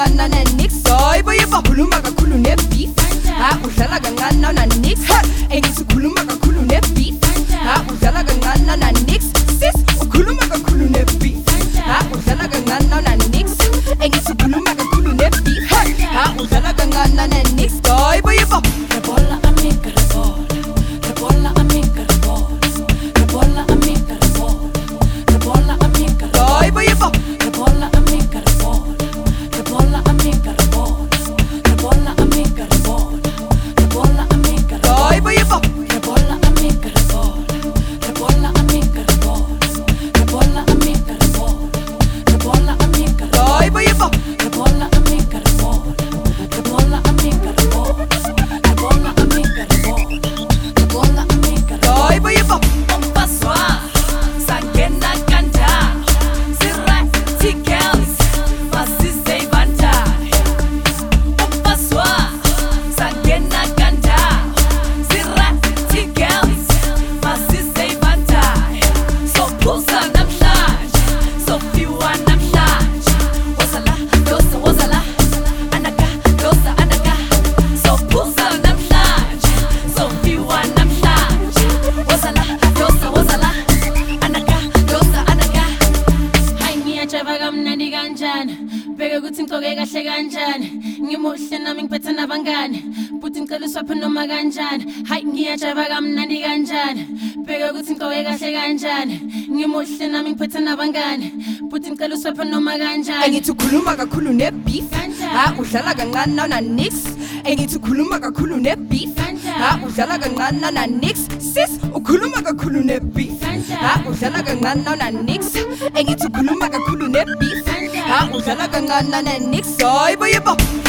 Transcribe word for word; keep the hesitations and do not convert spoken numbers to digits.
kancane ne-nix soyiboyibo khuluma kakhulu ne-beef ha udlala kancane nawuna-nix engithi ukhuluma kakhulu ne-beef ha udlala kancane nawuna-nix sis ukhuluma kakhulu ne-beef ha udlala kancane nawuna-nix engithi ukhuluma kakhulu ne-beef ha udlala kancane nawuna-nix soyiboyibo Rebola amiga rebola, rebola amiga rebola, rebola amiga rebola, rebola amiga soyiboyibo rebola amiga rebola, rebola amiga rebola, rebola amiga rebola, rebola amiga soyiboyibo rebola amiga rebola, rebola amiga rebola, rebola amiga rebola, rebola amiga soyiboyibo rebola amiga rebola, rebola amiga rebola, rebola amiga rebola, rebola amiga soyiboyibo Umpaswa, sangena kanjani, zirathi girls, masizeyibandani. Umpaswa, sangena kanjani, zirathi girls, masizeyibandani. Sophuza namhlanje, sofiwa namhlanje. Wozala, dosa, wozala, anaka, dosa, anaka. Sophuza namhlanje, sofiwa namhlanje. Wozala, dosa, wozala, anaka, dosa, anaka. Hayi ngiyajava kamnandi kanjani, bheke ukuthi ngigcoke kahle kanjani, ngimuhle nami ngiphethe nabangani, buthi ngicela uswaphe noma kanjani. Hayi ngiyajava kamnandi kanjani, bheke ukuthi ngigcoke kahle kanjani, ngimuhle nami ngiphethe nabangani, buthi ngicela uswaphe noma kanjani. engithi ukhuluma kakhulu ne-beef ha udlala kancane nawuna-nix engithi ukhuluma kakhulu ne-beef ha udlala kancane nawuna-nix sis ukhuluma kakhulu ne-beef ha udlala kancane nawuna-nix engithi ukhuluma kakhulu ne-beef ha udlala kancane nawuna-nix soyiboyibo